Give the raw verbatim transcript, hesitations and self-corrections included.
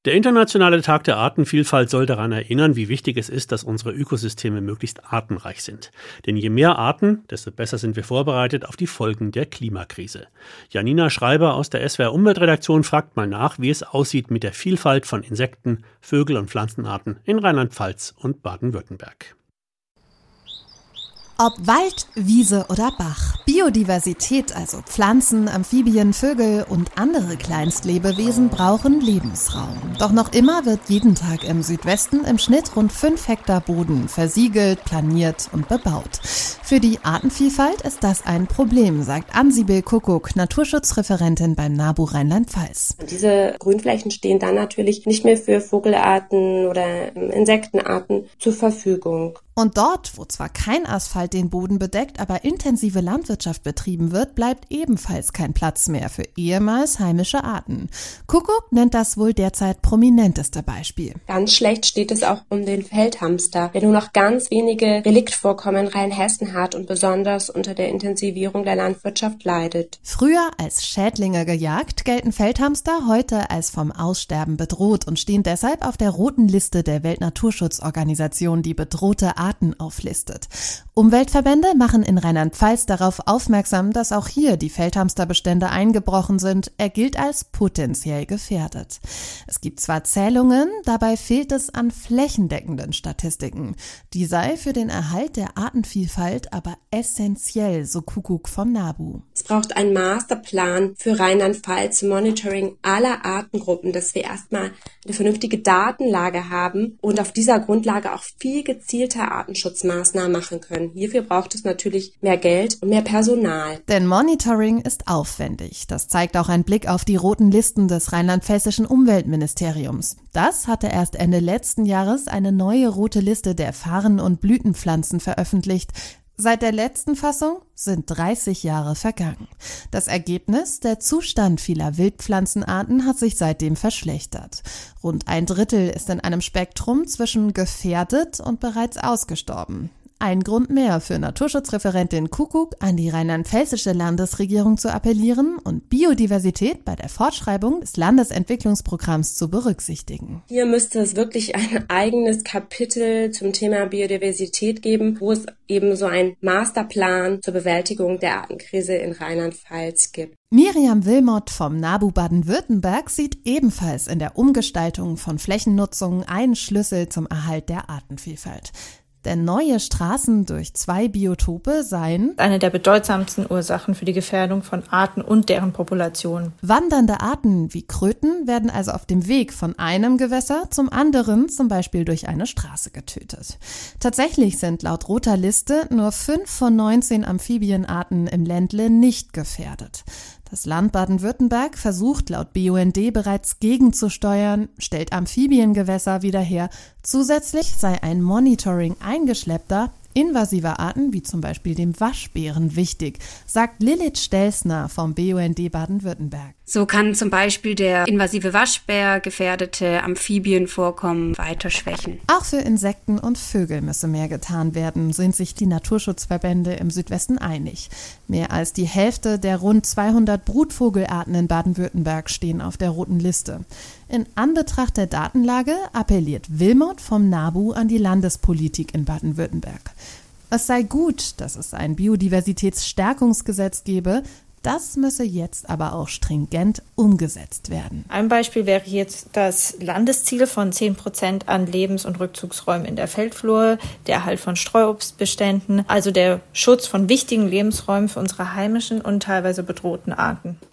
Der Internationale Tag der Artenvielfalt soll daran erinnern, wie wichtig es ist, dass unsere Ökosysteme möglichst artenreich sind. Denn je mehr Arten, desto besser sind wir vorbereitet auf die Folgen der Klimakrise. Janina Schreiber aus der S W R Umweltredaktion fragt mal nach, wie es aussieht mit der Vielfalt von Insekten, Vögel- und Pflanzenarten in Rheinland-Pfalz und Baden-Württemberg. Ob Wald, Wiese oder Bach, Biodiversität, also Pflanzen, Amphibien, Vögel und andere Kleinstlebewesen brauchen Lebensraum. Doch noch immer wird jeden Tag im Südwesten im Schnitt rund fünf Hektar Boden versiegelt, planiert und bebaut. Für die Artenvielfalt ist das ein Problem, sagt Ann-Sibyl Kuckuck, Naturschutzreferentin beim NABU Rheinland-Pfalz. Diese Grünflächen stehen dann natürlich nicht mehr für Vogelarten oder Insektenarten zur Verfügung. Und dort, wo zwar kein Asphalt den Boden bedeckt, aber intensive Landwirtschaft betrieben wird, bleibt ebenfalls kein Platz mehr für ehemals heimische Arten. Kuckuck nennt das wohl derzeit prominenteste Beispiel. Ganz schlecht steht es auch um den Feldhamster, der nur noch ganz wenige Reliktvorkommen in Rheinhessen hat und besonders unter der Intensivierung der Landwirtschaft leidet. Früher als Schädlinge gejagt, gelten Feldhamster heute als vom Aussterben bedroht und stehen deshalb auf der roten Liste der Weltnaturschutzorganisation, die bedrohte Arten auflistet. Umweltverbände machen in Rheinland-Pfalz darauf aufmerksam, dass auch hier die Feldhamsterbestände eingebrochen sind. Er gilt als potenziell gefährdet. Es gibt zwar Zählungen, dabei fehlt es an flächendeckenden Statistiken. Die sei für den Erhalt der Artenvielfalt aber essentiell, so Kuckuck vom NABU. Es braucht einen Masterplan für Rheinland-Pfalz zum Monitoring aller Artengruppen, dass wir erstmal eine vernünftige Datenlage haben und auf dieser Grundlage auch viel gezielter Artenschutzmaßnahmen machen können. Hierfür braucht es natürlich mehr Geld und mehr Personal. Denn Monitoring ist aufwendig. Das zeigt auch ein Blick auf die roten Listen des rheinland-pfälzischen Umweltministeriums. Das hatte erst Ende letzten Jahres eine neue rote Liste der Farn- und Blütenpflanzen veröffentlicht. Seit der letzten Fassung sind dreißig Jahre vergangen. Das Ergebnis, der Zustand vieler Wildpflanzenarten hat sich seitdem verschlechtert. Rund ein Drittel ist in einem Spektrum zwischen gefährdet und bereits ausgestorben. Ein Grund mehr für Naturschutzreferentin Kuckuck, an die rheinland-pfälzische Landesregierung zu appellieren und Biodiversität bei der Fortschreibung des Landesentwicklungsprogramms zu berücksichtigen. Hier müsste es wirklich ein eigenes Kapitel zum Thema Biodiversität geben, wo es eben so einen Masterplan zur Bewältigung der Artenkrise in Rheinland-Pfalz gibt. Miriam Wilmott vom NABU Baden-Württemberg sieht ebenfalls in der Umgestaltung von Flächennutzung einen Schlüssel zum Erhalt der Artenvielfalt. Denn neue Straßen durch zwei Biotope seien eine der bedeutsamsten Ursachen für die Gefährdung von Arten und deren Populationen. Wandernde Arten wie Kröten werden also auf dem Weg von einem Gewässer zum anderen, zum Beispiel durch eine Straße, getötet. Tatsächlich sind laut roter Liste nur fünf von neunzehn Amphibienarten im Ländle nicht gefährdet. Das Land Baden-Württemberg versucht laut B U N D bereits gegenzusteuern, stellt Amphibiengewässer wieder her. Zusätzlich sei ein Monitoring eingeschleppter, invasiver Arten wie zum Beispiel dem Waschbären wichtig, sagt Lilith Stelzner vom B U N D Baden-Württemberg. So kann zum Beispiel der invasive Waschbär gefährdete Amphibienvorkommen weiter schwächen. Auch für Insekten und Vögel müsse mehr getan werden, sind sich die Naturschutzverbände im Südwesten einig. Mehr als die Hälfte der rund zweihundert Brutvogelarten in Baden-Württemberg stehen auf der roten Liste. In Anbetracht der Datenlage appelliert Wilmott vom NABU an die Landespolitik in Baden-Württemberg. Es sei gut, dass es ein Biodiversitätsstärkungsgesetz gebe. Das müsse jetzt aber auch stringent umgesetzt werden. Ein Beispiel wäre jetzt das Landesziel von zehn Prozent an Lebens- und Rückzugsräumen in der Feldflur, der Erhalt von Streuobstbeständen, also der Schutz von wichtigen Lebensräumen für unsere heimischen und teilweise bedrohten Arten.